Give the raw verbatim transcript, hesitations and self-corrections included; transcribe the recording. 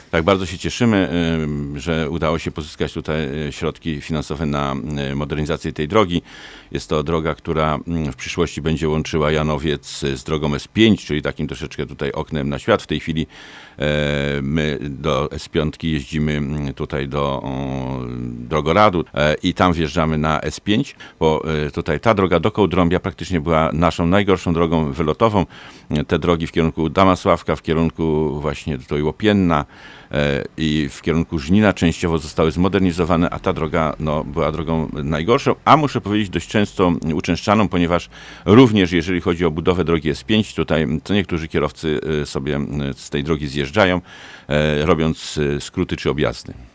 Tak, bardzo się cieszymy, y, że udało się pozyskać tutaj y, środki finansowe na y, modernizację tej drogi. Jest to droga, która y, w przyszłości będzie łączyła Janowiec z drogą S pięć, czyli takim troszeczkę tutaj oknem na świat. W tej chwili y, my do S pięć jeździmy y, tutaj do y, Drogoradu y, i tam wjeżdżamy na S pięć, bo y, tutaj ta droga do Kołdrąbia praktycznie była naszą najgorszą drogą wylotową. Y, te drogi w kierunku Damasławka, w kierunku właśnie tutaj Łopienna i w kierunku Żnina częściowo zostały zmodernizowane, a ta droga no, była drogą najgorszą, a muszę powiedzieć dość często uczęszczaną, ponieważ również jeżeli chodzi o budowę drogi S pięć, tutaj to niektórzy kierowcy sobie z tej drogi zjeżdżają, robiąc skróty czy objazdy.